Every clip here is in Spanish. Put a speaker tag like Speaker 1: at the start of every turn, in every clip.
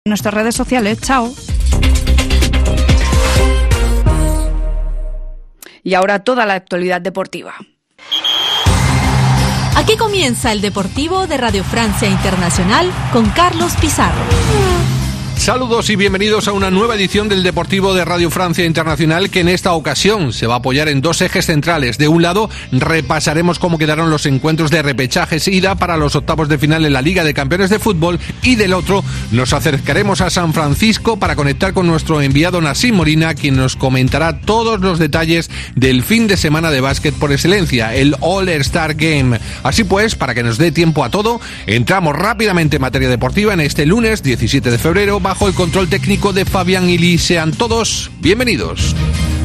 Speaker 1: nuestras redes sociales. Chao. Y ahora toda la actualidad deportiva.
Speaker 2: Aquí comienza el Deportivo de Radio Francia Internacional con Carlos Pizarro.
Speaker 3: Saludos y bienvenidos a una nueva edición del Deportivo de Radio Francia Internacional, que en esta ocasión se va a apoyar en dos ejes centrales. De un lado, repasaremos cómo quedaron los encuentros de repechajes ida para los octavos de final en la Liga de Campeones de Fútbol, y del otro nos acercaremos a San Francisco para conectar con nuestro enviado Nassim Molina, quien nos comentará todos los detalles del fin de semana de básquet por excelencia, el All-Star Game. Así pues, para que nos dé tiempo a todo, entramos rápidamente en materia deportiva en este lunes 17 de febrero, bajo el control técnico de Fabián Ili. Sean todos bienvenidos.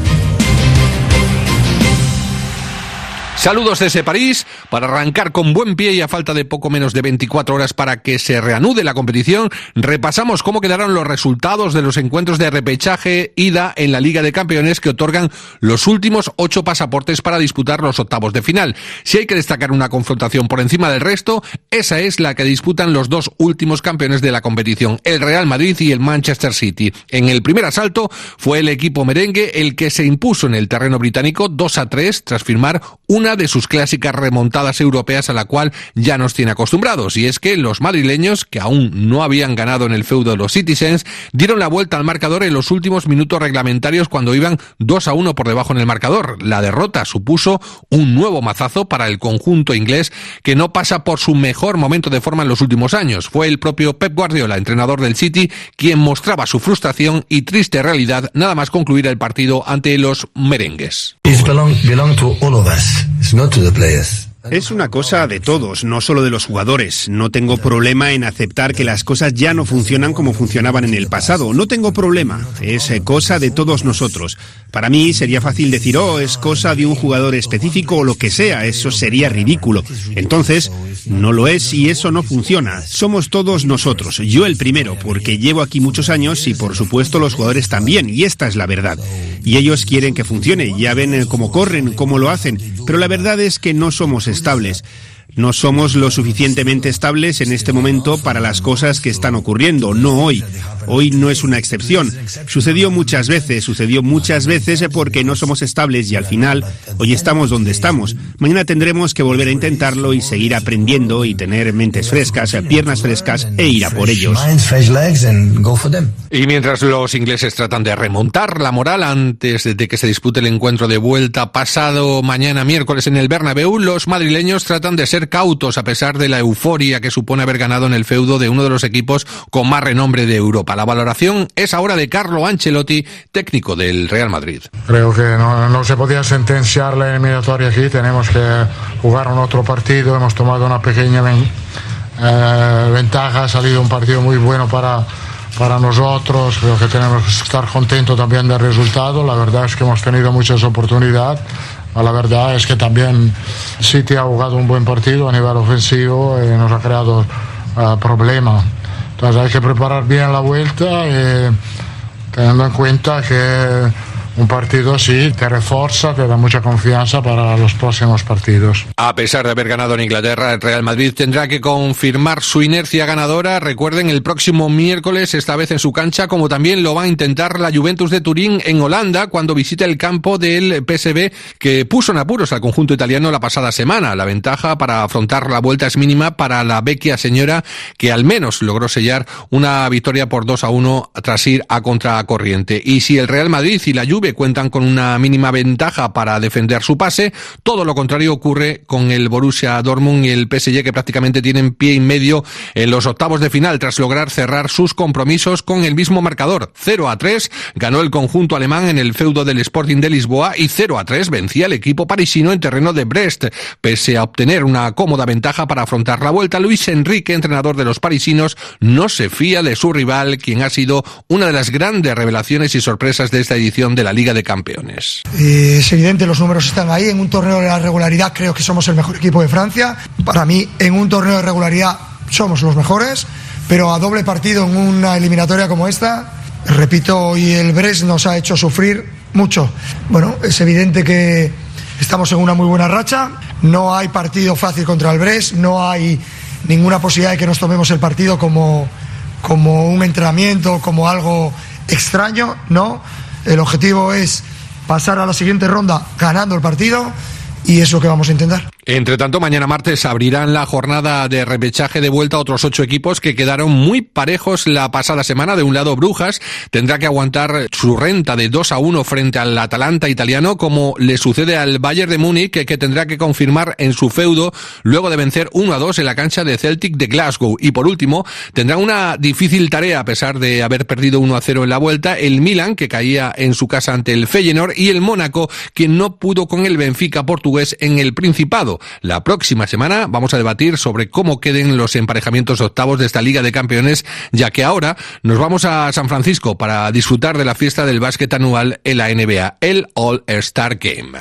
Speaker 3: Saludos desde París, para arrancar con buen pie y a falta de poco menos de 24 horas para que se reanude la competición. Repasamos cómo quedaron los resultados de los encuentros de repechaje ida en la Liga de Campeones, que otorgan los últimos 8 pasaportes para disputar los octavos de final. Si hay que destacar una confrontación por encima del resto, esa es la que disputan los dos últimos campeones de la competición, el Real Madrid y el Manchester City. En el primer asalto fue el equipo merengue el que se impuso en el terreno británico 2-3 tras firmar una de sus clásicas remontadas europeas a la cual ya nos tiene acostumbrados, y es que los madrileños, que aún no habían ganado en el feudo de los Citizens, dieron la vuelta al marcador en los últimos minutos reglamentarios cuando iban 2-1 por debajo en el marcador. La derrota supuso un nuevo mazazo para el conjunto inglés, que no pasa por su mejor momento de forma en los últimos años. Fue el propio Pep Guardiola, entrenador del City, quien mostraba su frustración y triste realidad nada más concluir el partido ante los merengues.
Speaker 4: Belong to all of us. It's not to the players.
Speaker 5: Es una cosa de todos, no solo de los jugadores. No tengo problema en aceptar que las cosas ya no funcionan como funcionaban en el pasado. No tengo problema. Es cosa de todos nosotros. Para mí sería fácil decir, es cosa de un jugador específico o lo que sea. Eso sería ridículo. Entonces, no lo es y eso no funciona. Somos todos nosotros. Yo el primero, porque llevo aquí muchos años y por supuesto los jugadores también. Y esta es la verdad. Y ellos quieren que funcione. Ya ven cómo corren, cómo lo hacen. Pero la verdad es que no somos estables. No somos lo suficientemente estables en este momento para las cosas que están ocurriendo, no hoy. Hoy no es una excepción. Sucedió muchas veces porque no somos estables y al final hoy estamos donde estamos. Mañana tendremos que volver a intentarlo y seguir aprendiendo y tener mentes frescas, piernas frescas e ir a por ellos.
Speaker 3: Y mientras los ingleses tratan de remontar la moral antes de que se dispute el encuentro de vuelta pasado mañana miércoles en el Bernabéu, los madrileños tratan de ser cautos a pesar de la euforia que supone haber ganado en el feudo de uno de los equipos con más renombre de Europa. La valoración es ahora de Carlo Ancelotti, técnico del Real Madrid.
Speaker 6: Creo que no se podía sentenciar la eliminatoria aquí, tenemos que jugar un otro partido, hemos tomado una pequeña ventaja, ha salido un partido muy bueno para nosotros, creo que tenemos que estar contentos también del resultado. La verdad es que hemos tenido muchas oportunidades. La verdad es que también City ha jugado un buen partido a nivel ofensivo y nos ha creado problemas. Entonces hay que preparar bien la vuelta, teniendo en cuenta que un partido así te refuerza, te da mucha confianza para los próximos partidos.
Speaker 3: A pesar de haber ganado en Inglaterra, el Real Madrid tendrá que confirmar su inercia ganadora. Recuerden, el próximo miércoles, esta vez en su cancha, como también lo va a intentar la Juventus de Turín en Holanda, cuando visite el campo del PSV, que puso en apuros al conjunto italiano la pasada semana. La ventaja para afrontar la vuelta es mínima para la vecchia señora, que al menos logró sellar una victoria por 2-1 tras ir a contracorriente. Y si el Real Madrid y la Juve cuentan con una mínima ventaja para defender su pase, todo lo contrario ocurre con el Borussia Dortmund y el PSG, que prácticamente tienen pie y medio en los octavos de final tras lograr cerrar sus compromisos con el mismo marcador. 0-3 ganó el conjunto alemán en el feudo del Sporting de Lisboa y 0-3 vencía el equipo parisino en terreno de Brest. Pese a obtener una cómoda ventaja para afrontar la vuelta, Luis Enrique, entrenador de los parisinos, no se fía de su rival, quien ha sido una de las grandes revelaciones y sorpresas de esta edición de la Liga de Campeones.
Speaker 7: Es evidente, los números están ahí. En un torneo de la regularidad creo que somos el mejor equipo de Francia. Para mí, en un torneo de regularidad somos los mejores, pero a doble partido en una eliminatoria como esta, repito, hoy el Brest nos ha hecho sufrir mucho. Bueno, es evidente que estamos en una muy buena racha, no hay partido fácil contra el Brest, no hay ninguna posibilidad de que nos tomemos el partido como como un entrenamiento, como algo extraño, no. El objetivo es pasar a la siguiente ronda ganando el partido y es lo que vamos a intentar.
Speaker 3: Entre tanto, mañana martes abrirán la jornada de repechaje de vuelta a otros 8 equipos que quedaron muy parejos la pasada semana. De un lado, Brujas tendrá que aguantar su renta de 2-1 frente al Atalanta italiano, como le sucede al Bayern de Múnich, que tendrá que confirmar en su feudo luego de vencer 1-2 en la cancha de Celtic de Glasgow. Y por último, tendrá una difícil tarea a pesar de haber perdido 1-0 en la vuelta, el Milan, que caía en su casa ante el Feyenoord, y el Mónaco, quien no pudo con el Benfica portugués en el Principado. La próxima semana vamos a debatir sobre cómo queden los emparejamientos octavos de esta Liga de Campeones, ya que ahora nos vamos a San Francisco para disfrutar de la fiesta del básquet anual en la NBA, el All-Star Game.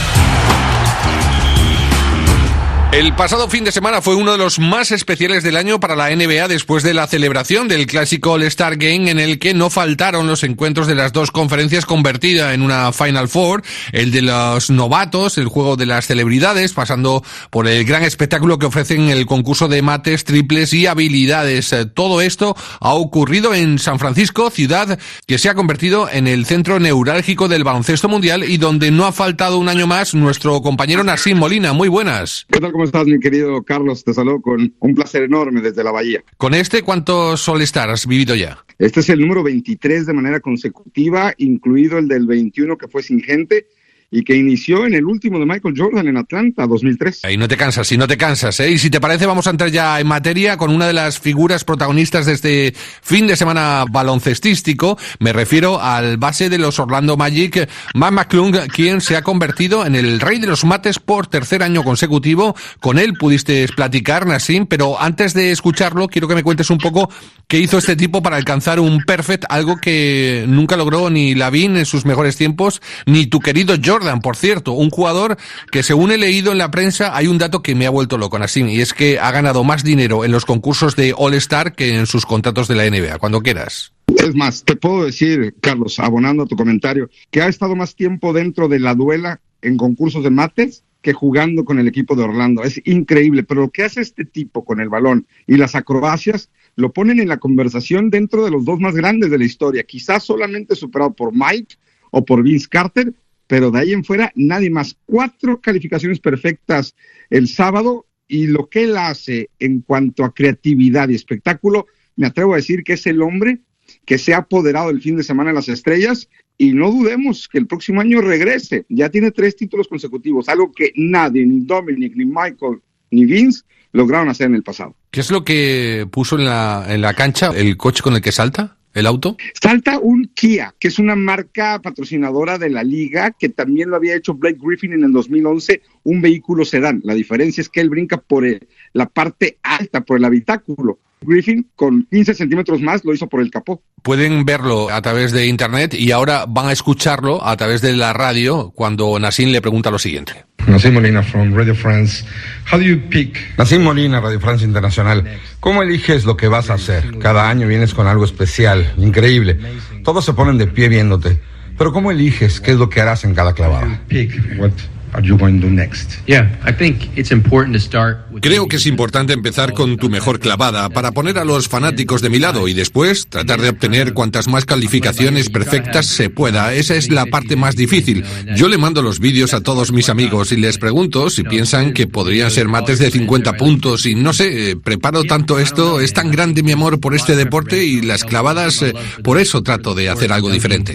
Speaker 3: El pasado fin de semana fue uno de los más especiales del año para la NBA después de la celebración del clásico All-Star Game, en el que no faltaron los encuentros de las dos conferencias convertida en una Final Four, el de los novatos, el juego de las celebridades, pasando por el gran espectáculo que ofrecen el concurso de mates, triples y habilidades. Todo esto ha ocurrido en San Francisco, ciudad que se ha convertido en el centro neurálgico del baloncesto mundial y donde no ha faltado un año más nuestro compañero Nassim Molina. Muy buenas.
Speaker 8: ¿Qué tal? ¿Cómo estás, mi querido Carlos? Te saludo con un placer enorme desde la Bahía.
Speaker 3: Con ¿cuántos All-Star has vivido ya?
Speaker 8: Este es el número 23 de manera consecutiva, incluido el del 21 que fue sin gente y que inició en el último de Michael Jordan en Atlanta, 2003.
Speaker 3: Y no te cansas, ¿eh? Y si te parece, vamos a entrar ya en materia con una de las figuras protagonistas de este fin de semana baloncestístico. Me refiero al base de los Orlando Magic, Mac McClung, quien se ha convertido en el rey de los mates por tercer año consecutivo. Con él pudiste platicar, Nassim, pero antes de escucharlo, quiero que me cuentes un poco qué hizo este tipo para alcanzar un perfect, algo que nunca logró ni Lavin en sus mejores tiempos, ni tu querido Jordan. Por cierto, un jugador que, según he leído en la prensa, hay un dato que me ha vuelto loco, Nassim, y es que ha ganado más dinero en los concursos de All-Star que en sus contratos de la NBA. Cuando quieras.
Speaker 8: Es más, te puedo decir, Carlos, abonando a tu comentario, que ha estado más tiempo dentro de la duela en concursos de mates que jugando con el equipo de Orlando. Es increíble, pero lo que hace este tipo con el balón y las acrobacias lo ponen en la conversación dentro de los dos más grandes de la historia, quizás solamente superado por Mike o por Vince Carter, pero de ahí en fuera nadie más. 4 calificaciones perfectas el sábado, y lo que él hace en cuanto a creatividad y espectáculo, me atrevo a decir que es el hombre que se ha apoderado el fin de semana de las estrellas, y no dudemos que el próximo año regrese. Ya tiene 3 títulos consecutivos, algo que nadie, ni Dominic, ni Michael, ni Vince, lograron hacer en el pasado.
Speaker 3: ¿Qué es lo que puso en la cancha el coche con el que salta? ¿El auto?
Speaker 8: Salta un Kia, que es una marca patrocinadora de la liga, que también lo había hecho Blake Griffin en el 2011, un vehículo sedán. La diferencia es que él brinca por la parte alta, por el habitáculo. Griffin, con 15 centímetros más, lo hizo por el capó.
Speaker 3: Pueden verlo a través de internet y ahora van a escucharlo a través de la radio cuando Nassim le pregunta lo siguiente.
Speaker 9: Nassim Molina from Radio France. How do you pick? Nassim Molina, Radio France Internacional. ¿Cómo eliges lo que vas a hacer? Cada año vienes con algo especial, increíble. Todos se ponen de pie viéndote. Pero ¿cómo eliges qué es lo que harás en cada clavada?
Speaker 3: Creo que es importante empezar con tu mejor clavada para poner a los fanáticos de mi lado y después tratar de obtener cuantas más calificaciones perfectas se pueda. Esa es la parte más difícil. Yo le mando los vídeos a todos mis amigos y les pregunto si piensan que podrían ser mates de 50 puntos y no sé, preparo tanto esto, es tan grande mi amor por este deporte y las clavadas, por eso trato de hacer algo diferente.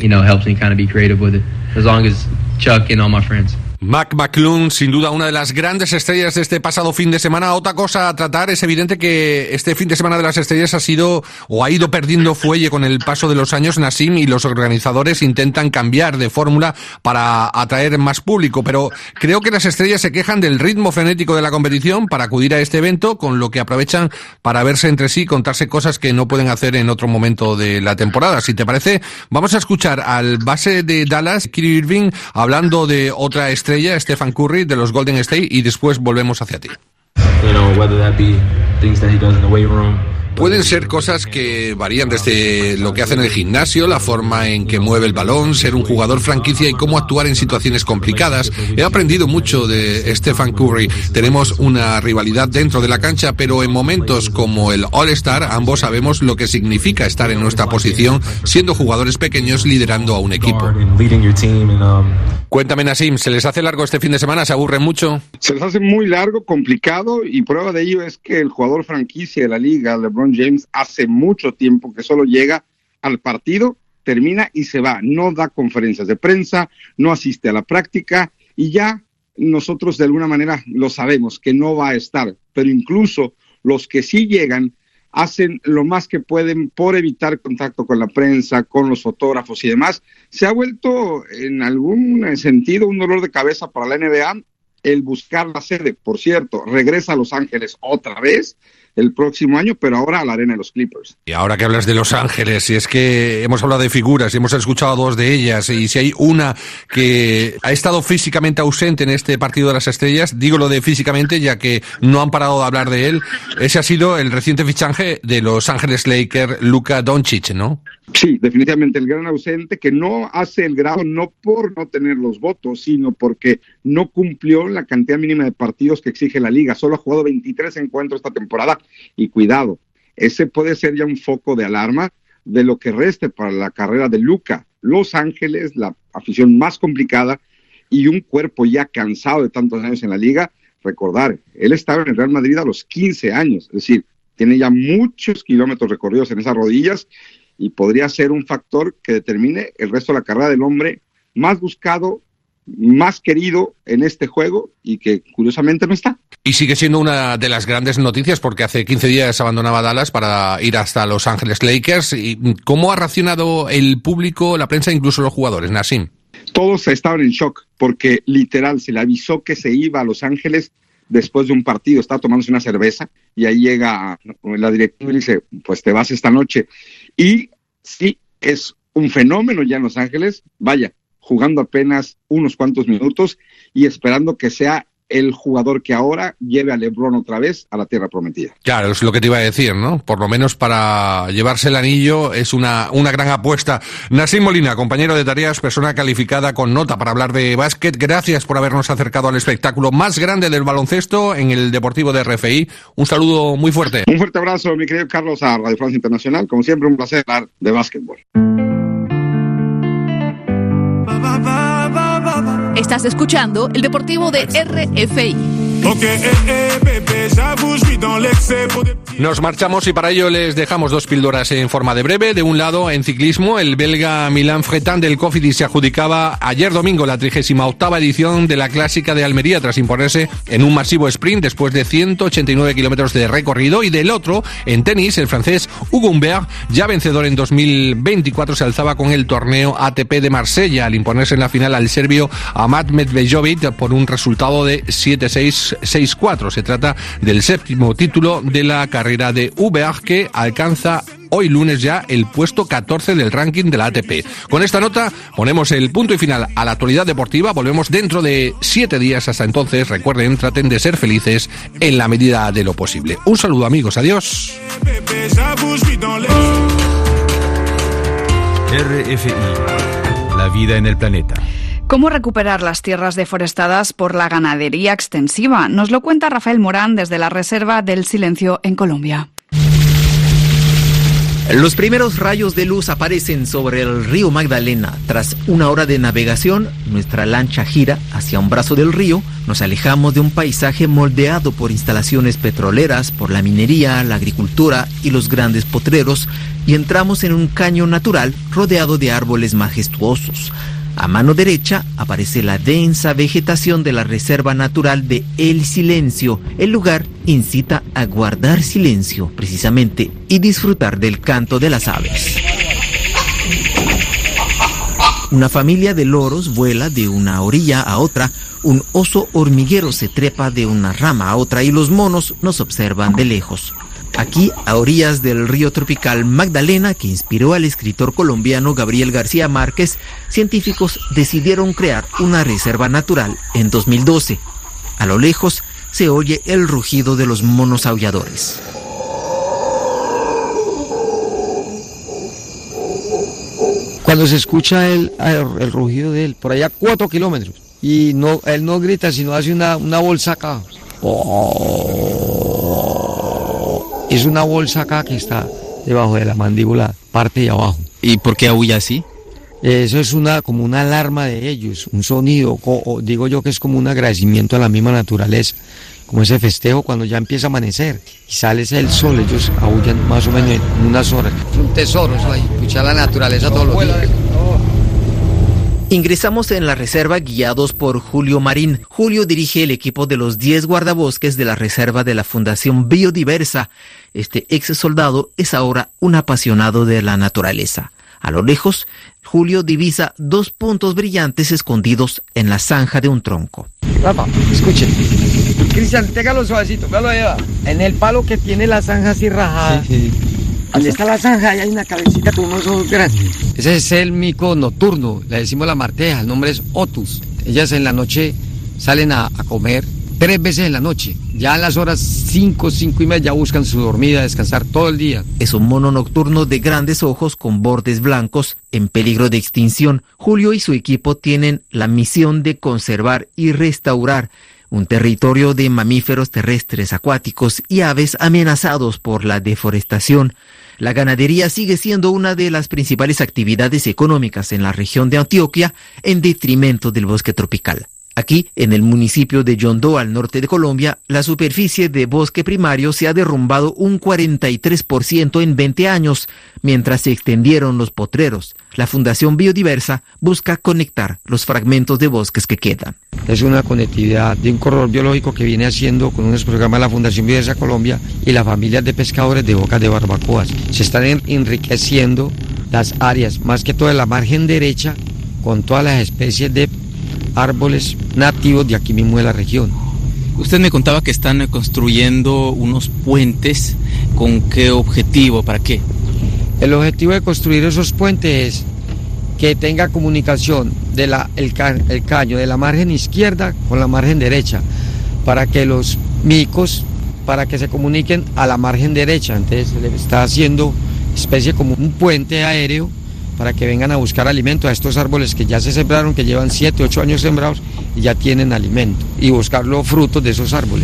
Speaker 3: Mac McClung, sin duda una de las grandes estrellas de este pasado fin de semana. Otra cosa a tratar, es evidente que este fin de semana de las estrellas ha ido perdiendo fuelle con el paso de los años, Nassim, y los organizadores intentan cambiar de fórmula para atraer más público, pero creo que las estrellas se quejan del ritmo frenético de la competición para acudir a este evento, con lo que aprovechan para verse entre sí y contarse cosas que no pueden hacer en otro momento de la temporada. Si te parece, vamos a escuchar al base de Dallas, Kyrie Irving, hablando de otra estrella, Stephen Curry, de los Golden State, y después volvemos hacia ti. Pueden ser cosas que varían desde lo que hace en el gimnasio, la forma en que mueve el balón, ser un jugador franquicia y cómo actuar en situaciones complicadas. He aprendido mucho de Stephen Curry. Tenemos una rivalidad dentro de la cancha, pero en momentos como el All-Star, ambos sabemos lo que significa estar en nuestra posición, siendo jugadores pequeños liderando a un equipo. Cuéntame, Nassim, ¿se les hace largo este fin de semana? ¿Se aburren mucho?
Speaker 8: Se les hace muy largo, complicado, y prueba de ello es que el jugador franquicia de la liga, LeBron James, hace mucho tiempo que solo llega al partido, termina y se va. No da conferencias de prensa, no asiste a la práctica, y ya nosotros de alguna manera lo sabemos que no va a estar, pero incluso los que sí llegan hacen lo más que pueden por evitar contacto con la prensa, con los fotógrafos y demás. Se ha vuelto en algún sentido un dolor de cabeza para la NBA el buscar la sede. Por cierto, regresa a Los Ángeles otra vez el próximo año, pero ahora a la arena de los Clippers.
Speaker 3: Y ahora que hablas de Los Ángeles, y es que hemos hablado de figuras y hemos escuchado dos de ellas, y si hay una que ha estado físicamente ausente en este partido de las estrellas, digo lo de físicamente ya que no han parado de hablar de él, ese ha sido el reciente fichaje de Los Ángeles Lakers, Luka Doncic, ¿no?
Speaker 8: Sí, definitivamente el gran ausente, que no hace el grado no por no tener los votos, sino porque no cumplió la cantidad mínima de partidos que exige la liga. Solo ha jugado 23 encuentros esta temporada, y cuidado, ese puede ser ya un foco de alarma de lo que reste para la carrera de Luka. Los Ángeles, la afición más complicada y un cuerpo ya cansado de tantos años en la liga. Recordar, él estaba en el Real Madrid a los 15 años, es decir, tiene ya muchos kilómetros recorridos en esas rodillas, y podría ser un factor que determine el resto de la carrera del hombre más buscado, más querido en este juego, y que curiosamente no está.
Speaker 3: Y sigue siendo una de las grandes noticias porque hace 15 días abandonaba Dallas para ir hasta Los Ángeles Lakers. ¿Y cómo ha reaccionado el público, la prensa, incluso los jugadores, Nassim?
Speaker 8: Todos estaban en shock porque literal se le avisó que se iba a Los Ángeles después de un partido, estaba tomándose una cerveza y ahí llega la directiva y dice, pues te vas esta noche. Y sí, es un fenómeno ya en Los Ángeles, vaya, jugando apenas unos cuantos minutos y esperando que sea el jugador que ahora lleve a LeBron otra vez a la tierra prometida.
Speaker 3: Claro, es lo que te iba a decir, ¿no? Por lo menos para llevarse el anillo es una gran apuesta. Nassim Molina, compañero de tareas, persona calificada con nota para hablar de básquet, gracias por habernos acercado al espectáculo más grande del baloncesto en el Deportivo de RFI. Un saludo muy fuerte.
Speaker 8: Un fuerte abrazo, mi querido Carlos, a Radio Francia Internacional. Como siempre, un placer hablar de básquetbol.
Speaker 2: Estás escuchando el Deportivo de RFI.
Speaker 3: Nos marchamos y para ello les dejamos dos píldoras en forma de breve. De un lado, en ciclismo, el belga Milan Fretin del Cofidis se adjudicaba ayer domingo la 38ª edición de la Clásica de Almería tras imponerse en un masivo sprint después de 189 kilómetros de recorrido. Y del otro, en tenis, el francés Hugo Humbert, ya vencedor en 2024, se alzaba con el torneo ATP de Marsella al imponerse en la final al serbio Amat Medvejovic por un resultado de 7-6, 6-4. Se trata del séptimo título de la carrera de Humbert, que alcanza hoy lunes ya el puesto 14 del ranking de la ATP. Con esta nota ponemos el punto y final a la actualidad deportiva. Volvemos dentro de 7 días. Hasta entonces, recuerden, traten de ser felices en la medida de lo posible. Un saludo, amigos. Adiós.
Speaker 10: RFI, la vida en el planeta.
Speaker 1: ¿Cómo recuperar las tierras deforestadas por la ganadería extensiva? Nos lo cuenta Rafael Morán desde la Reserva del Silencio en Colombia.
Speaker 11: Los primeros rayos de luz aparecen sobre el río Magdalena. Tras una hora de navegación, nuestra lancha gira hacia un brazo del río. Nos alejamos de un paisaje moldeado por instalaciones petroleras, por la minería, la agricultura y los grandes potreros, y entramos en un cañón natural rodeado de árboles majestuosos. A mano derecha aparece la densa vegetación de la Reserva Natural de El Silencio. El lugar incita a guardar silencio, precisamente, y disfrutar del canto de las aves. Una familia de loros vuela de una orilla a otra, un oso hormiguero se trepa de una rama a otra y los monos nos observan de lejos. Aquí, a orillas del río tropical Magdalena, que inspiró al escritor colombiano Gabriel García Márquez, científicos decidieron crear una reserva natural en 2012. A lo lejos se oye el rugido de los monos aulladores.
Speaker 12: cuando se escucha el rugido de él, por allá a 4 kilómetros, y no, él no grita, sino hace una bolsa acá. Es una bolsa acá que está debajo de la mandíbula, parte de abajo.
Speaker 13: ¿Y por qué aúlla así?
Speaker 12: Eso es como una alarma de ellos, un sonido, digo yo que es como un agradecimiento a la misma naturaleza, como ese festejo cuando ya empieza a amanecer y sale el sol, ellos aúllan más o menos en unas horas. Es un tesoro eso ahí, escuchar la naturaleza todos los días.
Speaker 11: Ingresamos en la reserva guiados por Julio Marín. Julio dirige el equipo de los 10 guardabosques de la reserva de la Fundación Biodiversa. Este ex soldado es ahora un apasionado de la naturaleza. A lo lejos, Julio divisa 2 puntos brillantes escondidos en la zanja de un tronco.
Speaker 12: Rafa, escuchen. Cristian, téngalo suavecito, véalo ahí. En el palo que tiene la zanja así rajada. Sí. Donde está la zanja, ahí hay una cabecita con unos ojos grandes. Ese es el mico nocturno, le decimos la marteja, el nombre es Otus. Ellas en la noche salen a comer 3 veces en la noche. Ya a las horas 5, 5 y media ya buscan su dormida, descansar todo el día.
Speaker 11: Es un mono nocturno de grandes ojos con bordes blancos en peligro de extinción. Julio y su equipo tienen la misión de conservar y restaurar un territorio de mamíferos terrestres, acuáticos y aves amenazados por la deforestación. La ganadería sigue siendo una de las principales actividades económicas en la región de Antioquia, en detrimento del bosque tropical. Aquí, en el municipio de Yondó, al norte de Colombia, la superficie de bosque primario se ha derrumbado un 43% en 20 años, mientras se extendieron los potreros. La Fundación Biodiversa busca conectar los fragmentos de bosques que quedan.
Speaker 12: Es una conectividad de un corredor biológico que viene haciendo con unos programas de la Fundación Biodiversa Colombia y las familias de pescadores de Bocas de Barbacoas. Se están enriqueciendo las áreas, más que todo de la margen derecha, con todas las especies de árboles nativos de aquí mismo de la región.
Speaker 13: Usted me contaba que están construyendo unos puentes. ¿Con qué objetivo? ¿Para qué?
Speaker 12: El objetivo de construir esos puentes es que tenga comunicación de el caño de la margen izquierda con la margen derecha, para que los micos, para que se comuniquen a la margen derecha. Entonces se le está haciendo especie como un puente aéreo para que vengan a buscar alimento a estos árboles que ya se sembraron, que llevan 7, 8 años sembrados y ya tienen alimento, y buscar los frutos de esos árboles.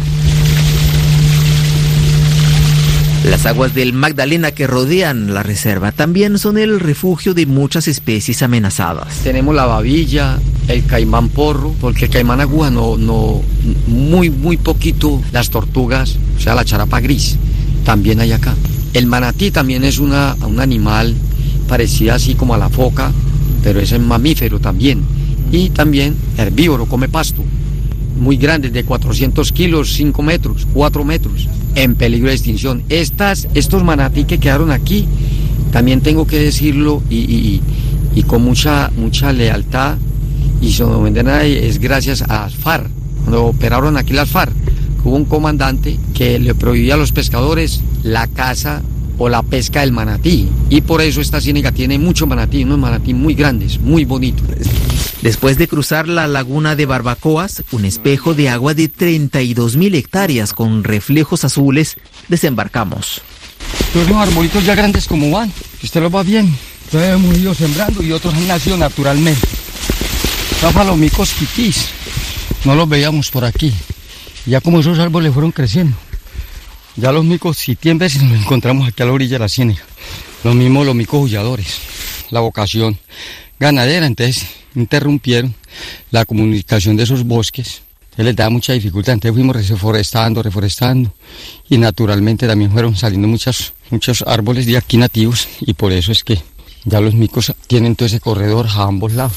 Speaker 11: Las aguas del Magdalena que rodean la reserva también son el refugio de muchas especies amenazadas.
Speaker 12: Tenemos la babilla, el caimán porro, porque el caimán aguja muy poquito, las tortugas, o sea la charapa gris, también hay acá. El manatí también es un animal parecida así como a la foca, pero es un mamífero también. Y también herbívoro, come pasto, muy grandes, de 400 kilos, 5 metros, 4 metros, en peligro de extinción. Estos manatí que quedaron aquí, también tengo que decirlo, y con mucha lealtad, y su novedad es gracias a las FARC. Cuando operaron aquí las FARC, hubo un comandante que le prohibía a los pescadores la caza o la pesca del manatí, y por eso esta ciénaga tiene mucho manatí, unos manatí muy grandes, muy bonitos.
Speaker 11: Después de cruzar la laguna de Barbacoas, un espejo de agua de 32.000 hectáreas con reflejos azules, desembarcamos.
Speaker 14: Todos los arbolitos ya grandes como van, usted los va bien, entonces hemos ido sembrando y otros han nacido naturalmente. Los palomicos quitís, no los veíamos por aquí, ya como esos árboles fueron creciendo. Ya los micos sitiembres nos encontramos aquí a la orilla de la ciénaga. Los mismos los micos huyadores. La vocación ganadera, entonces interrumpieron la comunicación de esos bosques. Les da mucha dificultad, entonces fuimos reforestando y naturalmente también fueron saliendo muchos árboles de aquí nativos, y por eso es que ya los micos tienen todo ese corredor a ambos lados.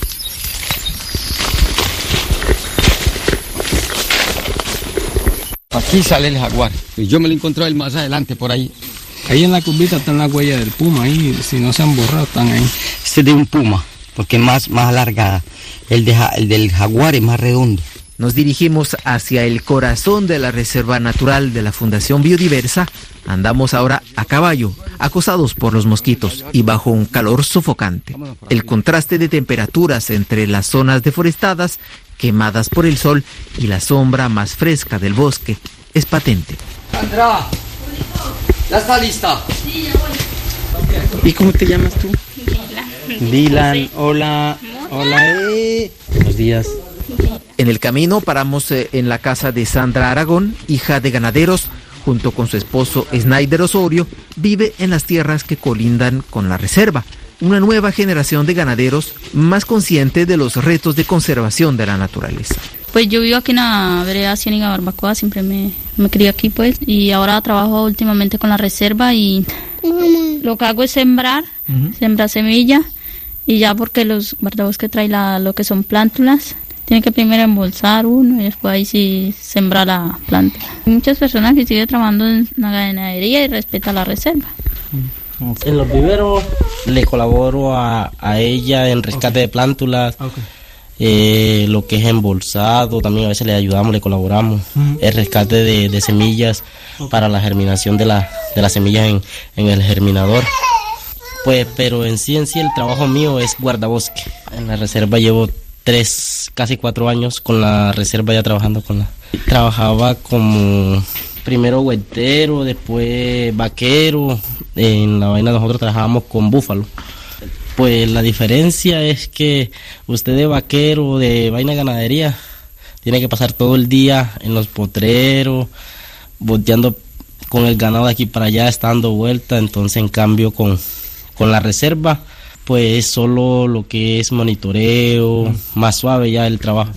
Speaker 14: Aquí sale el jaguar, y yo me lo encontré más adelante por ahí.
Speaker 15: Ahí en la curvita están las huellas del puma, ahí si no se han borrado están ahí.
Speaker 14: Este es de un puma, porque es más alargada. El del jaguar es más redondo.
Speaker 11: Nos dirigimos hacia el corazón de la Reserva Natural de la Fundación Biodiversa. Andamos ahora a caballo, acosados por los mosquitos y bajo un calor sofocante. El contraste de temperaturas entre las zonas deforestadas, quemadas por el sol, y la sombra más fresca del bosque es patente.
Speaker 12: Sandra, ¿ya está lista?
Speaker 16: Sí, ya voy.
Speaker 14: ¿Y cómo te llamas tú?
Speaker 16: Miguela. Dylan, hola, buenos días.
Speaker 11: En el camino paramos en la casa de Sandra Aragón, hija de ganaderos. Junto con su esposo Snyder Osorio, vive en las tierras que colindan con la reserva. Una nueva generación de ganaderos más consciente de los retos de conservación de la naturaleza.
Speaker 17: Pues yo vivo aquí en la vereda Ciénaga Barbacoa, siempre me crié aquí pues, y ahora trabajo últimamente con la reserva y lo que hago es sembrar semilla, y ya porque los guardabosques traen lo que son plántulas, tiene que primero embolsar uno y después ahí sí sembrar la planta. Hay muchas personas que siguen trabajando en la ganadería y respetan la reserva.
Speaker 16: En los viveros le colaboro a ella en rescate de plántulas, lo que es embolsado, también a veces le ayudamos, le colaboramos, el rescate de semillas para la germinación de las semillas en el germinador. Pues, pero en sí el trabajo mío es guardabosque. En la reserva llevo casi 4 años con la reserva ya trabajando Trabajaba como primero huertero, después vaquero. En la vaina nosotros trabajábamos con búfalo. Pues la diferencia es que usted de vaquero, de vaina ganadería, tiene que pasar todo el día en los potreros, volteando con el ganado de aquí para allá, está dando vuelta. Entonces en cambio con la reserva, pues solo lo que es monitoreo, más suave ya el trabajo.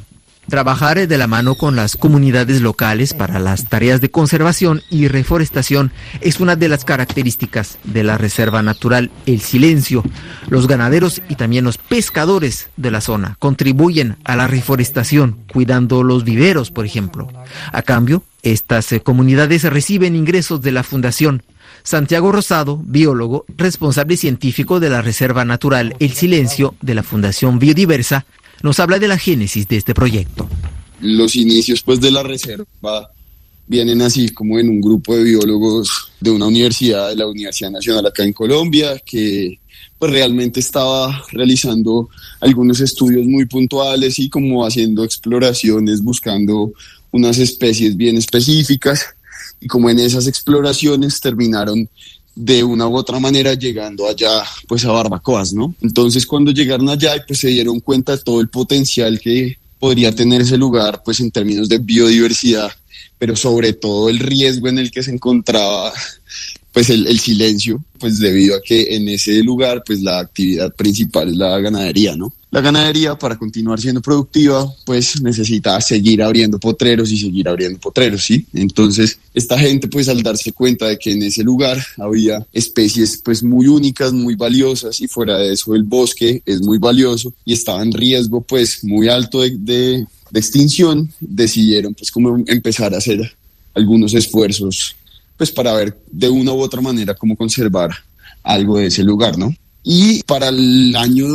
Speaker 11: Trabajar de la mano con las comunidades locales para las tareas de conservación y reforestación es una de las características de la Reserva Natural El Silencio. Los ganaderos y también los pescadores de la zona contribuyen a la reforestación, cuidando los viveros, por ejemplo. A cambio, estas comunidades reciben ingresos de la Fundación. Santiago Rosado, biólogo, responsable científico de la Reserva Natural El Silencio de la Fundación Biodiversa, nos habla de la génesis de este proyecto.
Speaker 18: Los inicios pues de la reserva vienen así como en un grupo de biólogos de una universidad, de la Universidad Nacional acá en Colombia, que pues realmente estaba realizando algunos estudios muy puntuales y como haciendo exploraciones, buscando unas especies bien específicas, y como en esas exploraciones terminaron de una u otra manera llegando allá pues a Barbacoas, ¿no? Entonces cuando llegaron allá pues se dieron cuenta de todo el potencial que podría tener ese lugar pues en términos de biodiversidad, pero sobre todo el riesgo en el que se encontraba pues el silencio, pues debido a que en ese lugar pues la actividad principal es la ganadería, ¿no? La ganadería, para continuar siendo productiva, pues necesita seguir abriendo potreros y seguir abriendo potreros, ¿sí? Entonces, esta gente, pues al darse cuenta de que en ese lugar había especies, pues muy únicas, muy valiosas, y fuera de eso el bosque es muy valioso y estaba en riesgo, pues muy alto de extinción, decidieron, pues como empezar a hacer algunos esfuerzos, pues para ver de una u otra manera cómo conservar algo de ese lugar, ¿no? Y para el año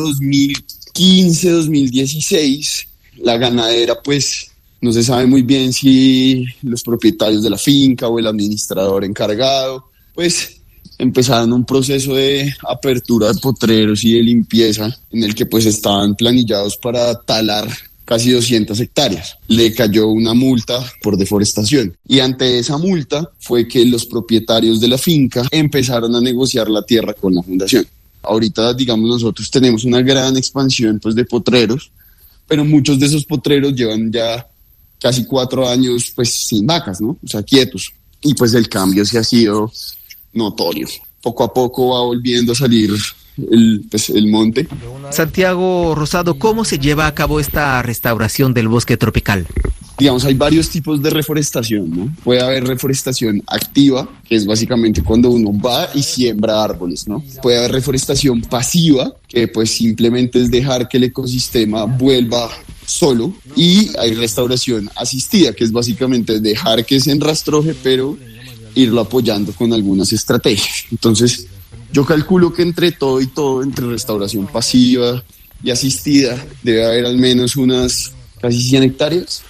Speaker 18: 2015-2016, la ganadera, pues, no se sabe muy bien si los propietarios de la finca o el administrador encargado, pues, empezaron un proceso de apertura de potreros y de limpieza en el que, pues, estaban planillados para talar casi 200 hectáreas. Le cayó una multa por deforestación. Y ante esa multa fue que los propietarios de la finca empezaron a negociar la tierra con la fundación. Ahorita, digamos, nosotros tenemos una gran expansión pues de potreros, pero muchos de esos potreros llevan ya casi 4 años pues sin vacas, ¿no? O sea, quietos. Y pues el cambio sí ha sido notorio. Poco a poco va volviendo a salir el monte.
Speaker 11: Santiago Rosado, ¿cómo se lleva a cabo esta restauración del bosque tropical?
Speaker 18: Digamos, hay varios tipos de reforestación, ¿no? Puede haber reforestación activa, que es básicamente cuando uno va y siembra árboles, ¿no? Puede haber reforestación pasiva, que pues simplemente es dejar que el ecosistema vuelva solo. Y hay restauración asistida, que es básicamente dejar que se enrastroje, pero irlo apoyando con algunas estrategias. Entonces, yo calculo que entre todo y todo, entre restauración pasiva y asistida, debe haber al menos unas casi 100 hectáreas.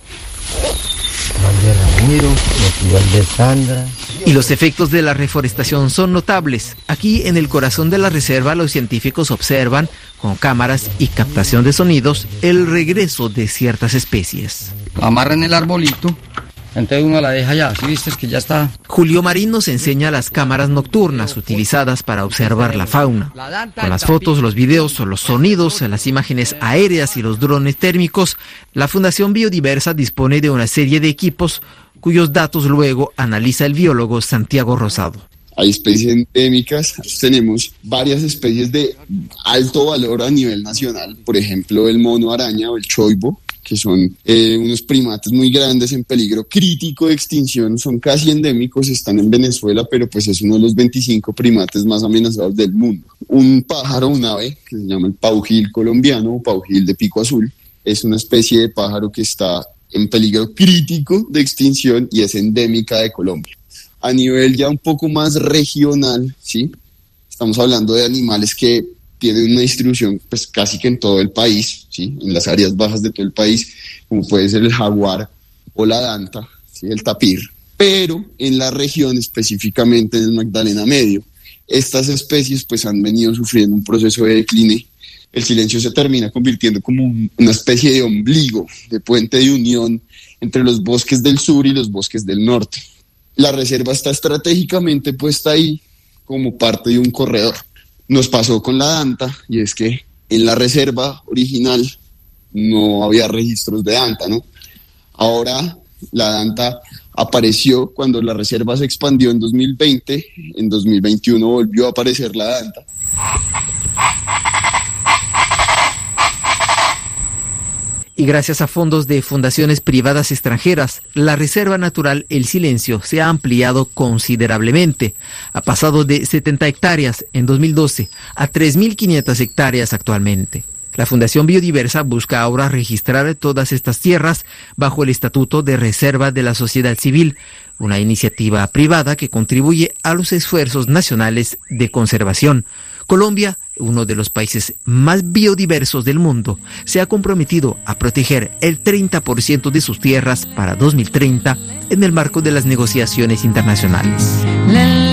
Speaker 11: Y los efectos de la reforestación son notables. Aquí en el corazón de la reserva los científicos observan con cámaras y captación de sonidos el regreso de ciertas especies.
Speaker 14: Amarran el arbolito
Speaker 12: Entonces uno la deja ya, ¿sí viste que ya está?
Speaker 11: Julio Marín nos enseña las cámaras nocturnas utilizadas para observar la fauna. Con las fotos, los videos, los sonidos, las imágenes aéreas y los drones térmicos, la Fundación Biodiversa dispone de una serie de equipos cuyos datos luego analiza el biólogo Santiago Rosado.
Speaker 18: Hay especies endémicas, tenemos varias especies de alto valor a nivel nacional, por ejemplo el mono araña o el choibo, que son unos primates muy grandes en peligro crítico de extinción, son casi endémicos, están en Venezuela, pero pues es uno de los 25 primates más amenazados del mundo. Un pájaro, un ave, que se llama el paujil colombiano o paujil de pico azul, es una especie de pájaro que está en peligro crítico de extinción y es endémica de Colombia. A nivel ya un poco más regional, ¿sí? Estamos hablando de animales que tienen una distribución pues casi que en todo el país, ¿sí? En las áreas bajas de todo el país, como puede ser el jaguar o la danta, ¿sí? El tapir. Pero en la región, específicamente en el Magdalena Medio, estas especies pues han venido sufriendo un proceso de decline. El silencio se termina convirtiendo como una especie de ombligo, de puente de unión entre los bosques del sur y los bosques del norte. La reserva está estratégicamente puesta ahí como parte de un corredor. Nos pasó con la danta, y es que en la reserva original no había registros de danta, ¿no? Ahora la danta apareció cuando la reserva se expandió en 2020, en 2021 volvió a aparecer la danta.
Speaker 11: Y gracias a fondos de fundaciones privadas extranjeras, la Reserva Natural El Silencio se ha ampliado considerablemente. Ha pasado de 70 hectáreas en 2012 a 3.500 hectáreas actualmente. La Fundación Biodiversa busca ahora registrar todas estas tierras bajo el Estatuto de Reserva de la Sociedad Civil, una iniciativa privada que contribuye a los esfuerzos nacionales de conservación. Colombia, uno de los países más biodiversos del mundo, se ha comprometido a proteger el 30% de sus tierras para 2030 en el marco de las negociaciones internacionales.